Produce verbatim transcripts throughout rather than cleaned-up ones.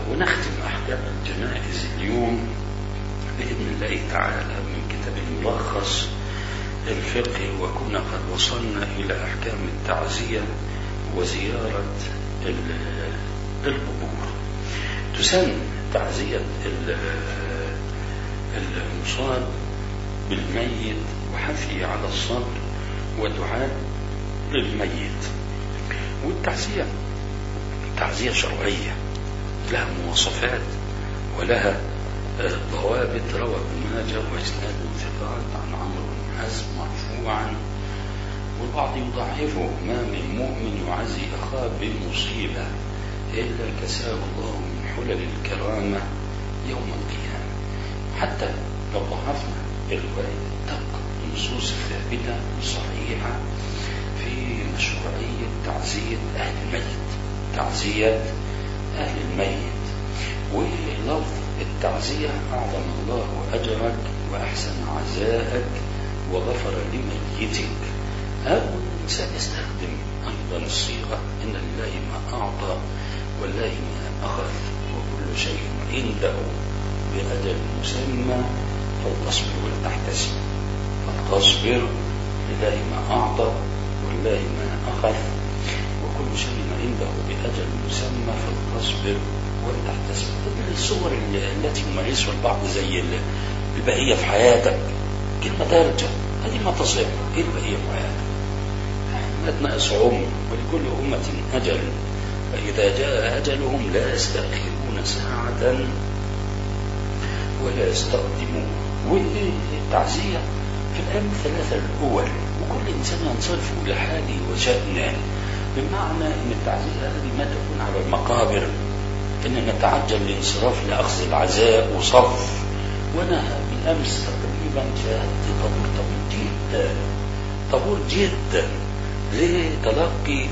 ونختم أحكام الجنائز اليوم بإذن الله تعالى من كتاب الملخص الفقهي، وكنا قد وصلنا إلى أحكام التعزية وزيارة القبور. تسن تعزية المصاب بالميت وحثه على الصبر ودعاء للميت. والتعزية تعزية شرعية لها مواصفات ولها ضوابط. روى ابن ماجه وإسناد ثقات عن عمرو بن حزم مرفوعا، والبعض يضعفه: ما من مؤمن يعزي أخاه بالمصيبة إلا كساه الله من حلل الكرامة يوم القيامة. حتى لو ضعفنا الرواية تبقى النصوص الثابتة صحيحة في مشروعية تعزية أهل الميت، تعزية أهل الميت. ولفظ التعزية: أعظم الله أجرك وأحسن عزاءك وغفر لميتك. أو الإنسان يستخدم أيضا الصيغة: إن لله ما أعطى والله ما أخذ وكل شيء عنده بأجل مسمى فلتصبر ولا تحتسب. فلتصبر لله ما أعطى والله ما أخذ وكل شيء عنده بأجل مسمى فلتصبر ولا تحتسب. الصور التي يمارسها البعض زي البقية في حياتك، كلمة ترجع هذه ما تصح. إيه البقية في حياتك؟ ناقص عمر ولكل أمة أجل، فإذا جاء أجلهم لا يستأخرون ساعة ولا يستقدمون. والتعزية في الأيام الثلاثة الأول، وكل إنسان ينصرف إلى حاله وشأنه، بمعنى أن التعزية هذه ما تكون على المقابر، إن نتعجل لانصراف لأخذ العزاء وصف. وأنا بالأمس تقريبا شاهدت طابور طويل جدا، طابور جدا لتلقي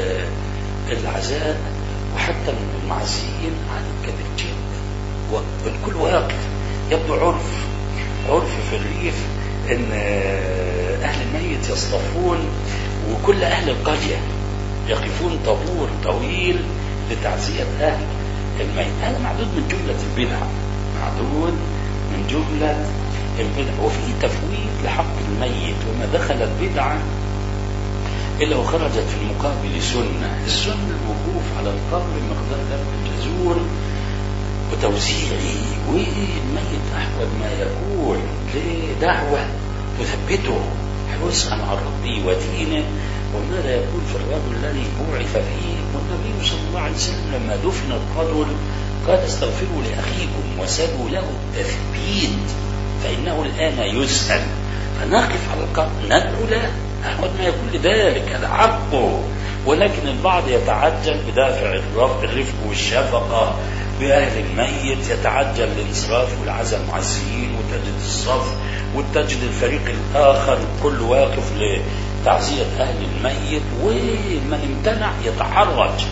العزاء، وحتى من المعزيين عدد كبير جدا، والكل واقف. يبدو عرف عرف في الريف ان اهل الميت يصطفون، وكل اهل القرية يقفون طابور طويل لتعزية اهل الميت. هذا معدود من جملة البدع، معدود من جملة البدع. وفي تفويت لحق الميت، وما دخلت بدعة إلا وخرجت في المقابل سنة. السنة الوقوف على القبر مقدار ذلك الجزور وتوزيعه، والميت أحوج ما يكون لدعوة تثبته حرصا على ربه ودينه. وماذا يكون في الرجل الذي بعث فيه؟ والنبي صلى الله عليه وسلم لما دفن الرجل قال: استغفروا لأخيكم وسلوا له التثبيت فإنه الآن يسأل. فنقف على القبر ندعو له أحوج ما يكون لذلك، هذا حقه. ولكن البعض يتعجل بدافع الرفق والشفقة بأهل الميت، يتعجل الانصراف والعزاء معزيين، وتجد الصف وتجد الفريق الآخر كل واقف لتعزية أهل الميت، ومن امتنع يتحرج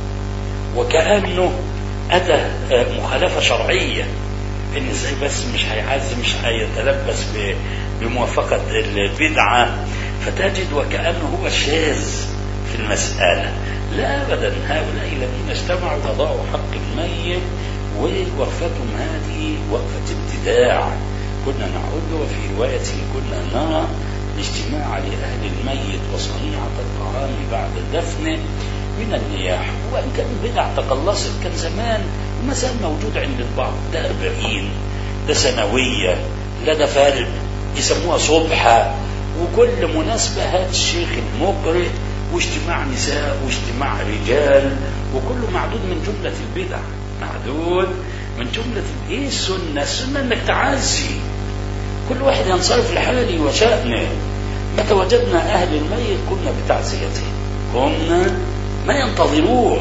وكأنه أتى مخالفة شرعية. إن إزاي بس مش هيعزي، مش هيتلبس بموافقة البدعة، فتجد وكأنه هو الشاذ في المسألة. لا أبدا، هؤلاء الذين اجتمعوا وضعوا حق الميت، ووقفتهم هذه وقفة ابتداع. كنا نعد، وفي رواية كنا نرى الاجتماع لأهل الميت وصنيعة الطعام بعد الدفن من النياح. وإن كان بدع تقلصت، كان زمان وما زال موجود عند البعض. ده أربعين، ده سنوية، لا ده فارق يسموها صبحة، وكل مناسبة هات الشيخ المقرئ، واجتماع نساء واجتماع رجال، وكله معدود من جملة البدع، معدود من جملة ايه السنة. السنة انك تعزي، كل واحد ينصرف لحاله وشأنه. متى وجدنا اهل الميت كنا بتعزيته، كنا ما ينتظرون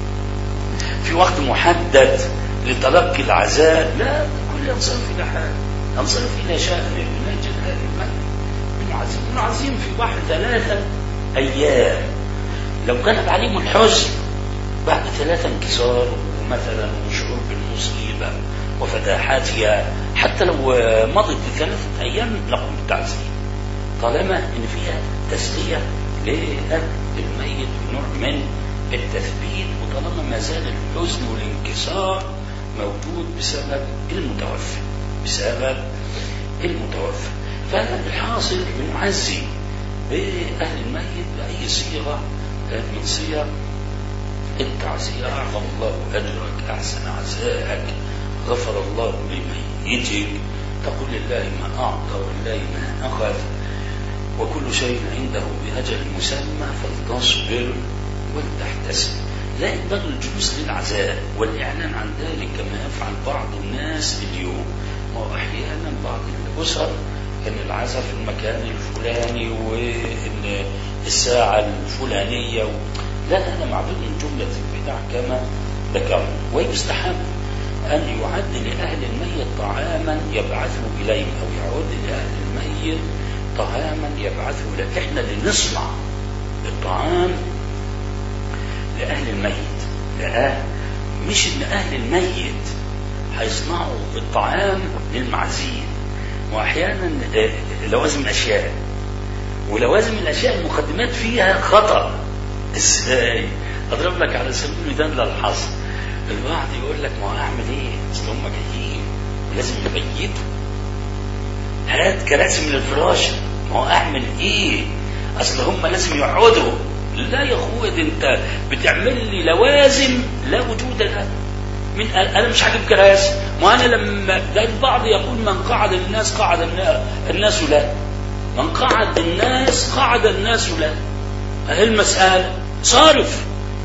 في وقت محدد لتلقي العزاء، لا، كل ينصرف الى حاله، ينصرف الى شأنه. نجد اهل الميت بنعزيهم في واحد ثلاثة أيام. لو كانت عليهم الحزن بعد ثلاثة انكسار مثلا وشعور بالمصيبة وفداحاتها، حتى لو مضت ثلاثة أيام نقوم بالتعزية، طالما إن فيها تسلية لأهل الميت ونوع من التثبيت، وطالما ما زال الحزن والانكسار صار موجود بسبب المتوفى، بسبب المتوفى. فالحاصل بنعزي بأهل الميت بأي صيغة من صيغ التعزية. أعظم الله أجرك، أحسن عزاءك، غفر الله لميتك، تقول لله ما أعطى ولله ما أخذ، وكل شيء عنده بأجل مسمى، فلتصبر ولتحتسب. لا ينبغي الجلوس للعزاء والإعلان عن ذلك كما يفعل بعض الناس اليوم. وأحيانا بعض الأسر كان العزاء في المكان الفلاني وإن الساعة الفلانية و... لا، هذا معدود من جملة البدع كما ذكرنا. ويستحب أن يعد لأهل الميت طعاما يبعثه إليهم، أو يعد لأهل الميت طعاما يبعثه إليهم. إحنا اللي نصنع الطعام لأهل الميت، لا، مش إن أهل الميت هيصنعوا الطعام للمعزين. وأحيانا لوازم الأشياء، ولوازم الأشياء المقدمات فيها خطأ. إزاي؟ أضرب لك على سبيل المثال للحظ، البعض يقول لك ما أعمل إيه؟ أصل هم جايين ولازم نبيتوا، هات كراسي من الفراش، ما هو أعمل إيه؟ أصل هم لازم يقعدوا. لا يا أخويا، أنت بتعمل لي لوازم لا وجود لها. من أنا مش هجيب كراسي، ما أنا لما ده البعض يقول من قعد الناس قعد الناس لا، من قعد الناس قعد الناس لا. هي المسألة صارف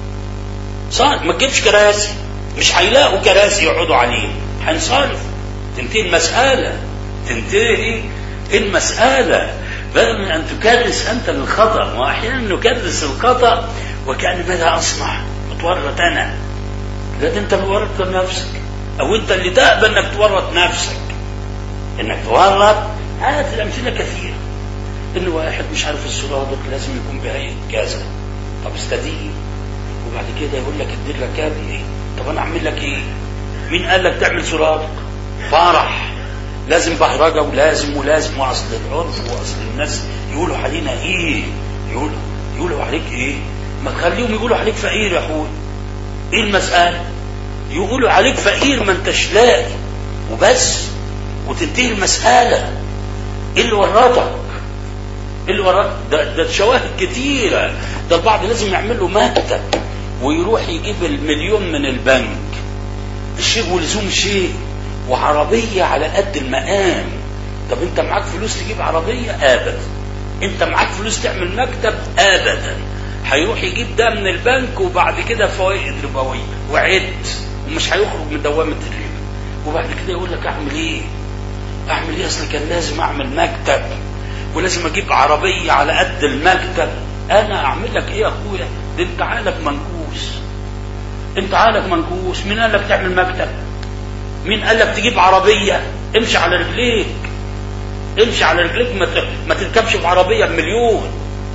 صارف، ما تجيبش كراسي، مش هيلاقوا كراسي يقعدوا عليه، هنصرف، تنتهي المسألة، تنتهي المسألة، بدل من أن تكرس أنت للخطأ. وأحيانا نكرس الخطأ وكأن ماذا أصنع؟ متورط أنا. لا، أنت اللي ورطت نفسك، أو أنت اللي تقبل أنك تورط نفسك، أنك تورط. هذه الأمثلة كثيرة. إن واحد مش عارف السرادق لازم يكون بهيئة كذا، طب استدين، وبعد كده يقول لك ادير لك يا ابني، طب أنا أعمل لك إيه؟ مين قال لك تعمل سرادق؟ فرح لازم بهرجة ولازم ولازم، وأصل العرف وأصل الناس يقولوا علينا إيه؟ يقولوا يقولوا عليك إيه؟ ما تخليهم يقولوا عليك فقير يا أخوي. إيه المسألة؟ يقولوا عليك فقير ما انتش لاقي وبس، وتنتهي المسألة. إيه اللي ورطك؟ اللي وراك ده, ده شواهد كتيرة. ده البعض لازم يعمل له مكتب ويروح يجيب المليون من البنك، الشيء ولزوم شيء، وعربية على قد المقام. طب انت معاك فلوس تجيب عربية؟ ابدا. انت معاك فلوس تعمل مكتب؟ ابدا. هيروح يجيب ده من البنك وبعد كده فوائد ربوية وعد، ومش هيخرج من دوامة الربا. وبعد كده يقول لك اعمل ايه؟ اعمل ايه؟ اصل كان لازم اعمل مكتب ولازم اجيب عربية على قد المكتب. انا اعمل لك ايه يا اخويا؟ ده انت عقلك منكوس، انت عقلك منكوس. مين قال لك تعمل مكتب؟ مين قال لك تجيب عربية؟ امشي على رجليك، امشي على رجليك، ما تركبش في عربية بمليون.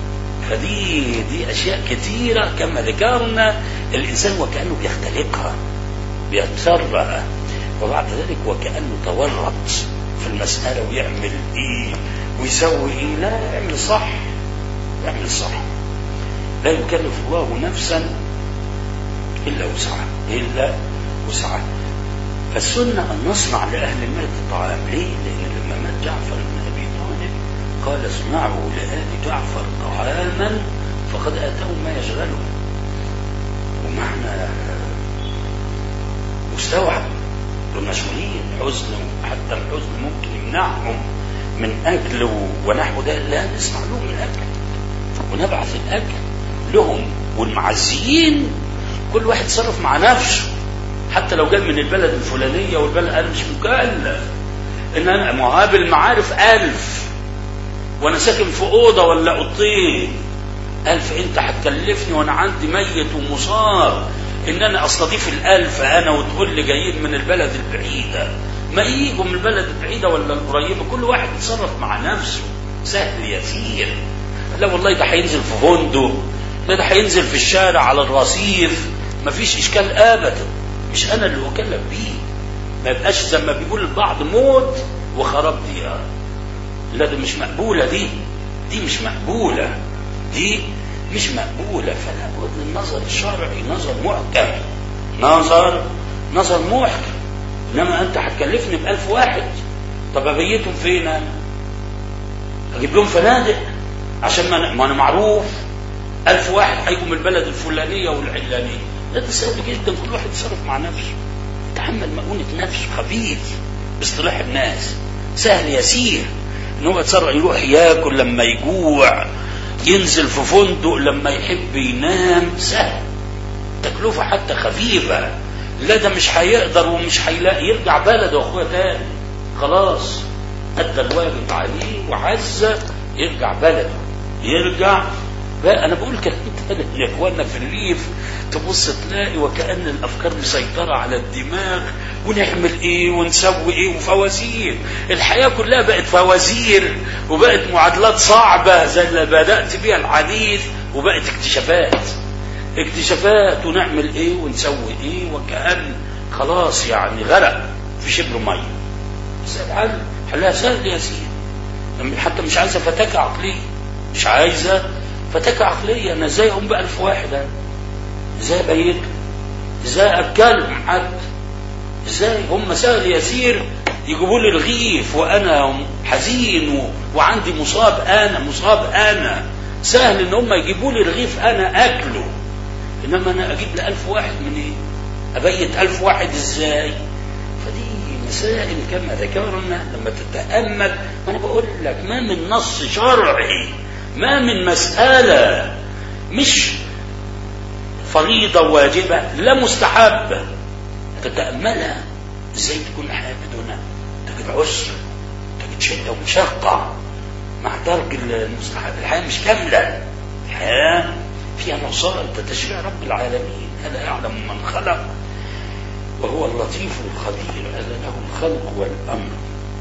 فدي دي اشياء كتيرة كما ذكرنا، الانسان وكأنه بيختلقها، بيتسرع، وبعد ذلك وكأنه تورط في المسألة ويعمل ايه ويسوي ايه. لا، يعمل صح، يعمل صح. لا يكلف الله نفسا الا وسعها، الا وسعها. فالسنة ان نصنع لاهل الميت الطعام. ليه؟ لان لما مات جعفر بن ابي طالب قال اصنعوا لآل جعفر طعاما فقد اتوا ما يشغلهم. ومعنى مستوعب المسؤولين، حزن، حتى الحزن ممكن يمنعهم من أكل ونحو ده. لا، نصنع لهم الأكل ونبعث الأكل لهم. والمعزيين كل واحد يتصرف مع نفسه، حتى لو جاء من البلد الفلانية والبلد، أنا مش مكلف إن أنا مقابل معارف ألف وأنا ساكن في أوضة ولا أوضتين ألف، أنت هتكلفني وأنا عندي ميت ومصاب إن أنا أستضيف الألف أنا، وتقول لي جايين من البلد البعيدة. ما يجوا من البلد البعيدة ولا القريبة، كل واحد يتصرف مع نفسه، سهل يسير. لا والله ده هينزل في فندق، لا ده هينزل في الشارع على الرصيف، ما فيش إشكال أبدا. مش أنا اللي أكلف بيه، ما يبقاش زي ما بيقول البعض موت وخراب ديار. لا، ده مش مقبولة، دي دي مش مقبولة، دي مش مقبولة. فلا بد النظر الشرعي نظر محكم، نظر نظر محكم. انما انت هتكلفني بألف واحد، طب ابيتهم فين انا؟ اجيب لهم فنادق عشان ما انا معروف ألف واحد هيجوا من البلد الفلانية والعلانية. ده سهل جدا، كل واحد يتصرف مع نفسه، يتحمل مؤونة نفسه، خفيف باصطلاح الناس، سهل يسير ان هو يتصرف، يروح ياكل لما يجوع، ينزل في فندق لما يحب ينام، سهل، تكلفة حتى خفيفة. لا ده مش هيقدر ومش هيلاقي، يرجع بلده اخويا تاني، خلاص ادى الواجب عليه وعز، يرجع بلده، يرجع بقى. انا بقول كلام تاني يا اخوانا، في الريف تبص تلاقي وكأن الافكار مسيطرة على الدماغ، ونعمل ايه ونسوي ايه، وفوازير، الحياة كلها بقت فوازير، وبقت معادلات صعبة زي اللي بدأت بيها الحديث، وبقت اكتشافات اكتشافات ونعمل ايه ونسوي ايه، وكأن خلاص يعني غرق في شبر مية. بس الحل حلها سهل يا سيدي، حتى مش عايزة فتاكة عقلية، مش عايزة فتاكة عقلية. انا ازاي اقوم بألف واحد، انا ازاي ابيتهم، ازاي اكلهم حد، ازاي؟ هم سهل يسير يجيبوا لي رغيف وانا حزين و... وعندي مصاب، انا مصاب انا سهل ان هم يجيبوا لي رغيف انا اكله. انما انا اجيب لألف واحد من ايه؟ ابيت ألف واحد ازاي؟ فدي مسائل كما ذكرنا لما تتأمل. انا بقول لك ما من نص شرعي، ما من مسألة مش فريضة واجبة لا مستحبة تتأملها ازاي تكون الحياة بدونها، تجد عسر، تجد شدة ومشقة مع ترك المستحب. الحياة مش كاملة، الحياة فيها نقصان. تشريع رب العالمين، ألا يعلم من خلق وهو اللطيف الخبير، ألا له الخلق والأمر.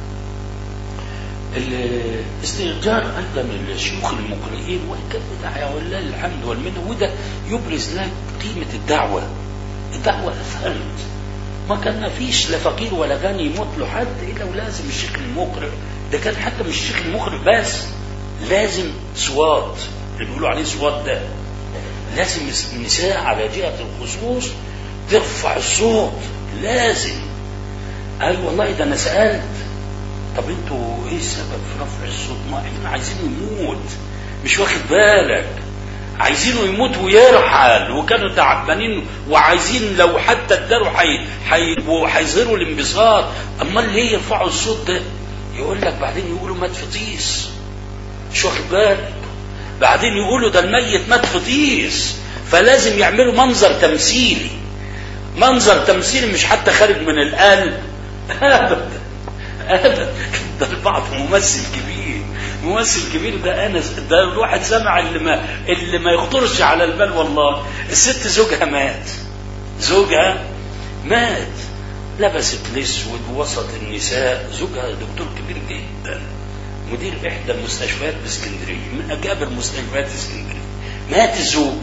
الاستئجار أيضا الشيوخ المقرئين، وكان بدعية ولله الحمد والمنة، وده يبرز لك قيمة الدعوة. الدعوة أثرت، ما كان فيش لا فقير ولا غني يموت له حد إلا ولازم الشيخ المقرئ. ده كان حتى مش الشيخ المقرئ بس، لازم صوات، اللي بيقولوا عليه صوات، ده لازم النساء على جهة الخصوص ترفع الصوت، لازم. قال والله ده أنا سألت، طب انتوا ايه السبب في رفع الصوت؟ ما احنا عايزينه يموت، مش واخد بالك، عايزينه يموت ويرحل، وكانوا تعبانين وعايزين لو حتى اداروا هيظهروا الانبساط. امال ليه يرفعوا الصوت ده؟ يقول لك بعدين يقولوا مات في طيس، مش واخد بالك، بعدين يقولوا ده الميت مات في طيس، فلازم يعملوا منظر تمثيلي، منظر تمثيلي مش حتى خارج من القلب ابدا ابدا. ده البعض ممثل كبير، ممثل كبير، ده انا ده الواحد سمع اللي ما اللي ما يخطرش على البال. والله الست زوجها مات، زوجها مات، لبست الاسود وسط النساء، زوجها دكتور كبير جدا، مدير احدى المستشفيات باسكندريه، من اجاب المستشفيات اسكندريه، مات الزوج.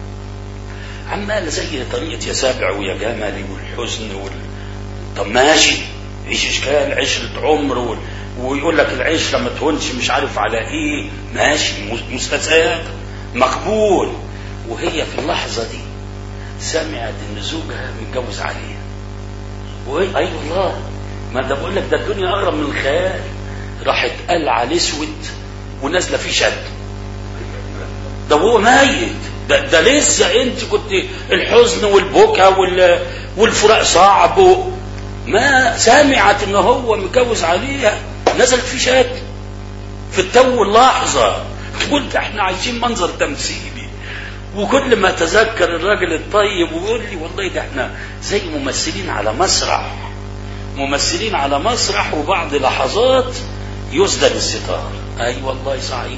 عمال زي طريقه يا سابع ويا جمالي والحزن وال... طب ماشي، ايش اشكال، عشرة عمر و... ويقول لك العيش لما تهونش مش عارف على ايه، ماشي، مستساغ مقبول. وهي في اللحظة دي سمعت ان زوجها متجوز عليها، وهي اي أيوة والله، ما ده بقول لك ده الدنيا اغرب من الخيال. راحت قلعة الاسود ونازله فيه شد، ده هو ميت، ده, ده لسه انت كنت الحزن والبكا وال... والفراق صعب و... ما سمعت ان هو متجوز عليها، نزلت في شك في التو اللحظة، تقول احنا عايشين منظر تمثيلي. وكل ما تذكر الراجل الطيب ويقول لي والله ده احنا زي ممثلين على مسرح، ممثلين على مسرح، وبعد لحظات يسدل الستار. اي أيوة والله صحيح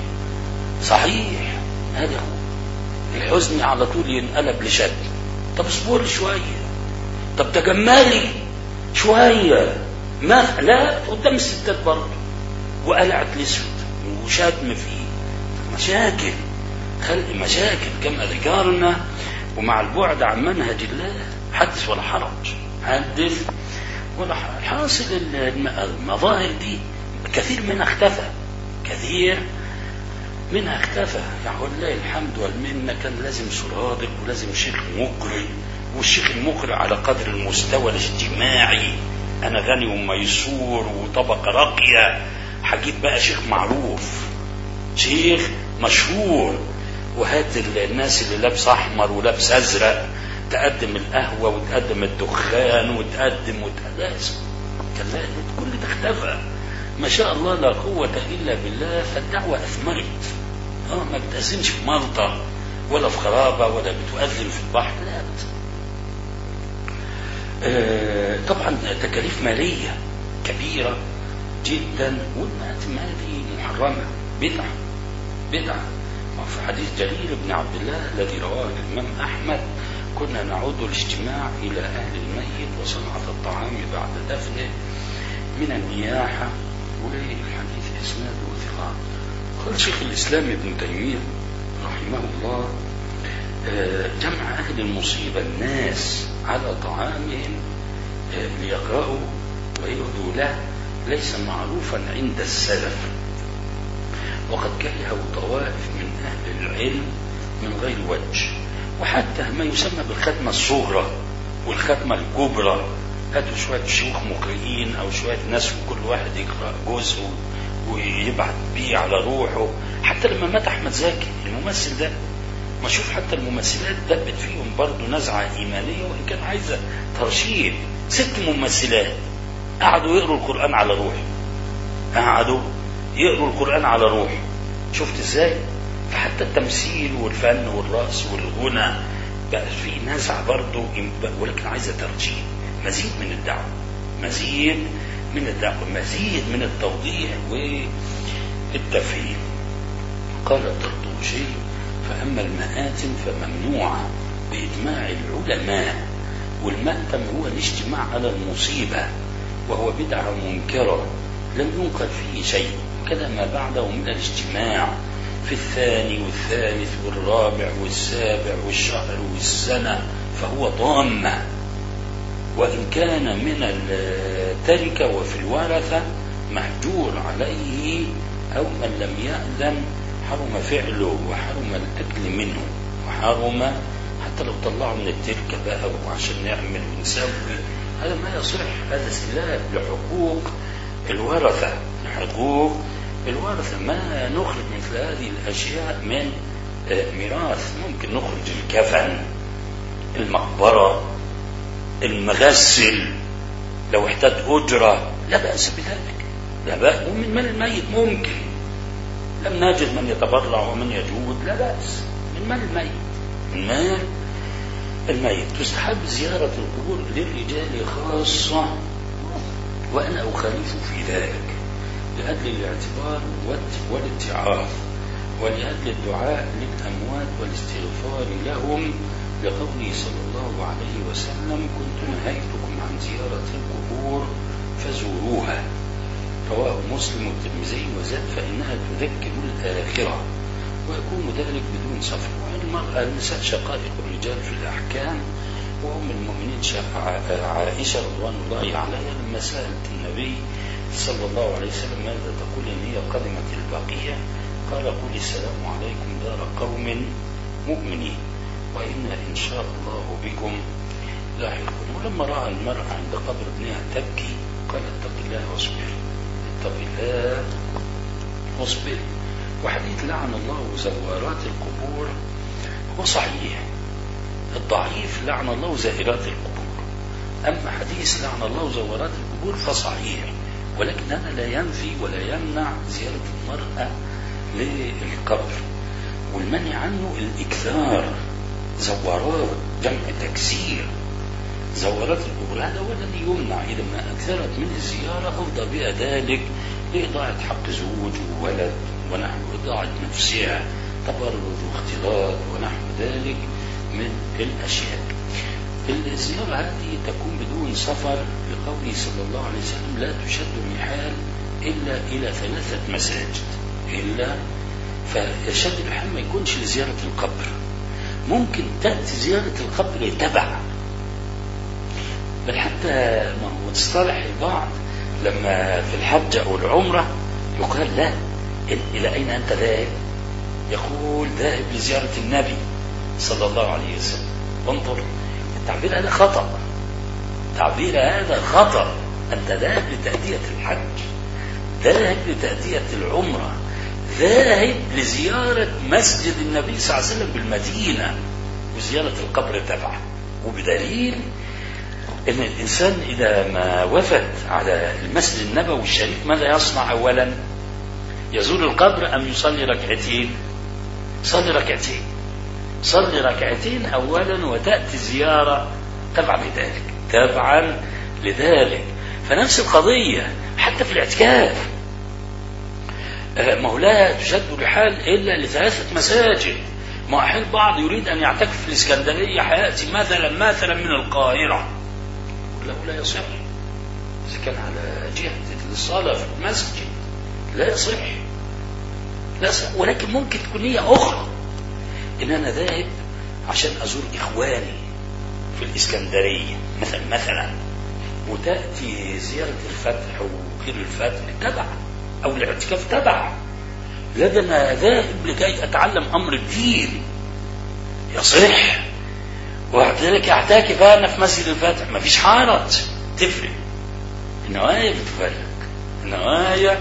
صحيح، هذا هو الحزن على طول ينقلب لشد. طب اصبر شوية، طب تجملي شوية، ما لا قدام الستات برضه، وقلعت الاسود وشتم فيه، مشاكل، خلق مشاكل كما ذكرنا. ومع البعد عن منهج الله حدث ولا حرج، حدث ولا حرج. حاصل المظاهر دي كثير منها اختفى، كثير منها اختفى. يعني والله الحمد والمنة كان لازم صادق ولازم شيخ مقرئ والشيخ المقرئ على قدر المستوى الاجتماعي، أنا غني وميسور وطبقة راقية، هجيب بقى شيخ معروف، شيخ مشهور، وهات الناس اللي لابس أحمر ولابس أزرق تقدم القهوة وتقدم الدخان وتقدم وتقدم كل ده اختفى. ما شاء الله لا قوة إلا بالله. فالدعوة أثمرت. اه ما بتأذنش في مالطا ولا في خرابة ولا بتؤذن في البحر، لا. آه طبعا تكاليف مالية كبيرة جدا، والمآتم هذه محرمة، بدعة بدعة. في حديث جرير بن عبد الله الذي رواه الإمام أحمد: كنا نعود الاجتماع إلى أهل الميت وصنعة الطعام بعد دفنه من النياحة. والحديث إسناده ثقات. قال شيخ الإسلام ابن تيمية رحمه الله: جمع أهل المصيبة الناس على طعامهم ليقرأوا ويهدوا له ليس معروفا عند السلف، وقد كرهه طوائف من أهل العلم من غير وجه. وحتى ما يسمى بالختمة الصغرى والختمة الكبرى، هاتوا شوية شيوخ مقرئين أو شوية ناس وكل واحد يقرأ جزء ويبعت بيه على روحه. حتى لما مات أحمد زكي الممثل ده، ما شوف حتى الممثلات دبت فيهم برضو نزعة إيمانية وإن كان عايزة ترشيد. ست ممثلات قعدوا يقروا القرآن على روحه، قعدوا يقروا القرآن على روحه. شفت ازاي؟ فحتى التمثيل والفن والرقص والغنى بقى في نزعة برضو، ولكن عايزة ترشيد، مزيد من الدعوة، مزيد من الدعوة، مزيد من التوضيح والتفهيم. قال الطرطوشي: فأما المآتم فممنوعة بإجماع العلماء، والمأتم هو الاجتماع على المصيبة، وهو بدعة منكرة لم ينكر فيه شيء، كذا ما بعده من الاجتماع في الثاني والثالث والرابع والسابع والشهر والسنة فهو ضامة، وإن كان من التركة وفي الورثة محجور عليه أو من لم يأذن حرم فعله وحرم الأكل منه وحرم حتى لو طلعوا من التركة بقى وعشان نعمل ونسوي، هذا ما يصح. هذا استهلاك لحقوق الورثة، لحقوق الورثة. ما نخرج مثل هذه الأشياء من ميراث. ممكن نخرج الكفن، المقبرة، المغسل، لو احتاج أجرة لا بأس بذلك، لا بأس. ومن مال الميت ممكن، لم نجد من يتبرع ومن يجود، لا بأس. من مال الميت، من مال الميت. تستحب زيارة القبور للرجال خاصة، وأنا أخالف في ذلك لأجل الاعتبار والاتعاظ، ولأجل الدعاء للأموات والاستغفار لهم، لقوله صلى الله عليه وسلم: كنت نهيتكم عن زيارة القبور فزوروها. رواه مسلم والترمذي وزاد: فإنها تذكر الآخرة، ويكون ذلك بدون سفر. والمرأة النساء شقائق الرجال في الأحكام، وأم المؤمنين عائشة رضوان الله عليها لما سألت النبي صلى الله عليه وسلم: ماذا تقول إن هي قدمت البقية؟ قال: قل السلام عليكم دار قوم مؤمنين، وإنا إن شاء الله بكم لاحقون. ولما رأى المرأة عند قبر ابنها تبكي قال: اتق الله واصبر، اتق الله واصبر. وحديث لعن الله زوارات القبور هو صحيح، الضعيف لعن الله زائرات القبور. أما حديث لعن الله زوارات القبور فصحيح، ولكن هذا لا ينفي ولا يمنع زيارة المرأة للقبر، والمنع عنه الإكثار. زوارات جمع تكسير، زوارات القبور هذا هو الذي يمنع. إذا ما أكثرت من الزيارة أفضى بها ذلك لإضاعة حق زوج وولد ونحو إضاعة نفسها، تبرج واختلاط ونحو ذلك من الأشياء. الزيارة هذه تكون بدون سفر، لقوله صلى الله عليه وسلم: لا تشد الرحال إلا إلى ثلاثة مساجد. إلا فيشد الرحال ما يكونش لزيارة القبر، ممكن تأتي زيارة القبر تبع، بل حتى ما هو تصطلح البعض لما في الحج أو العمرة يقال: لا، إلى أين أنت ذاهب؟ يقول: ذاهب لزيارة النبي صلى الله عليه وسلم. انظر تعبير هذا خطأ، تعبير هذا خطأ. أنت ذاهب لتأدية الحج، ذاهب لتأدية العمرة، ذاهب لزيارة مسجد النبي صلى الله عليه وسلم بالمدينة وزيارة القبر تبعه. وبدليل أن الإنسان إذا ما وفد على المسجد النبوي الشريف ماذا يصنع؟ أولا يزور القبر أم يصلي ركعتين؟ صلي ركعتين، صلي ركعتين أولا وتأتي زيارة تبعا لذلك، تبعا لذلك. فنفس القضية حتى في الاعتكاف، ما لا تشد رحال إلا لثلاثة مساجد. ما أحيان بعض يريد أن يعتكف في الإسكندرية حياتي مثلا مثلا من القاهرة، له لا يصح. إذا كان على جهة الصلاة في المسجد لا يصح، لا يصح. ولكن ممكن تكون نية أخرى، إن أنا ذاهب عشان أزور إخواني في الإسكندرية مثلا مثلا، وتأتي زيارة الفتح وغير الفتح تبع، أو الاعتكاف تبع. لا، أنا ذاهب لكي أتعلم أمر الدين، يصح. وذلك أعتكف أنا في مسجد الفتح، ما فيش حارة، تفرق. النوايا بتفرق، النوايا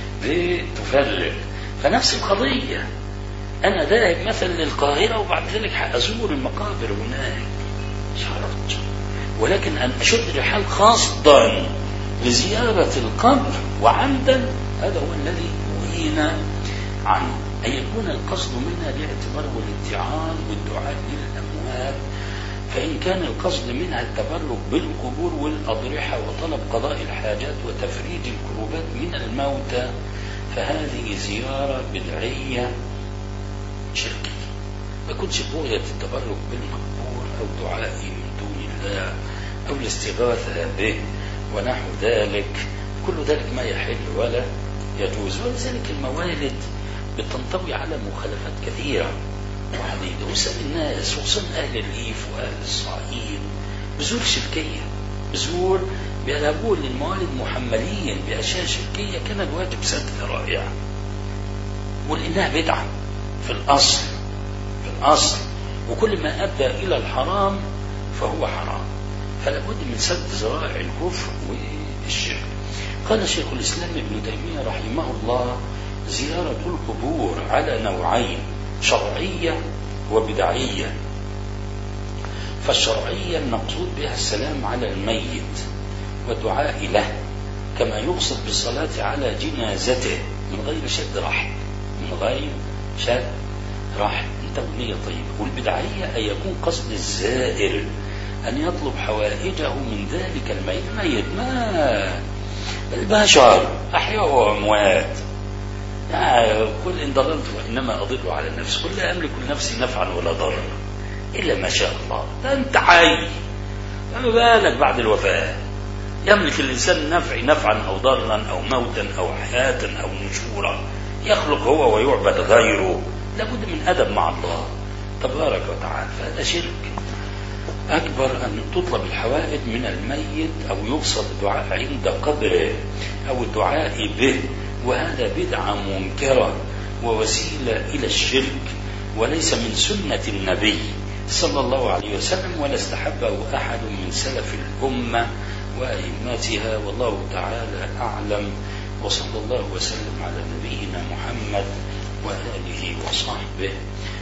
بتفرق. فنفس القضية، أنا ذاهب مثلا للقاهرة وبعد ذلك أزور المقابر هناك، مش حرج. ولكن أن أشد رحال خاصة لزيارة القبر وعمدا، هذا هو الذي نهينا عنه. أن يكون القصد منها الاعتبار والاتعاظ والدعاء للأموات. فإن كان القصد منها التبرك بالقبور والأضرحة وطلب قضاء الحاجات وتفريج الكروبات من الموتى، فهذه زيارة بدعية شركية. ما كنتش بغية التبرك بالمقبور أو دعائه من دون الله أو الاستغاثة به ونحو ذلك، كل ذلك ما يحل ولا يجوز. ولذلك الموالد بتنطوي على مخالفات كثيرة وعديدة، وسأل الناس خصوصا أهل الريف وأهل الصعيد بزور شركية، بزور بيذهبون للموالد محملين بأشياء شركية، كان الواجب سد ذرائع، ولأنها بدعة في الأصل، في الأصل. وكل ما أدى إلى الحرام فهو حرام، فلا بد من سد ذرائع الكفر والشرك. قال شيخ الإسلام ابن تيمية رحمه الله: زيارة القبور على نوعين، شرعية وبدعية. فالشرعية المقصود بها السلام على الميت والدعاء له، كما يقصد بالصلاة على جنازته من غير شد رحل، من غير شد رحل. انت بنية طيبة. والبدعية أن يكون قصد الزائر أن يطلب حوائجه من ذلك الميت. الميت ما البشر أحياء وأموات، قل إن ضللت وإنما أضل على النفس، قل لا أملك لنفسي نفعا ولا ضرا إلا ما شاء الله. ده أنت حي، فما بالك بعد الوفاة؟ يملك الإنسان نفع نفعا أو ضرا أو موتا أو حياة أو نشورا، يخلق هو ويعبد غيره. لابد من أدب مع الله تبارك وتعالى. فهذا شرك أكبر أن تطلب الحوائج من الميت أو يقصد الدعاء عند قبره أو الدعاء به، وهذا بدعة منكرة ووسيلة إلى الشرك، وليس من سنة النبي صلى الله عليه وسلم، ولا استحبه أحد من سلف الأمة وأئمتها. والله تعالى أعلم، وصلى الله وسلم على نبينا محمد وآله وصحبه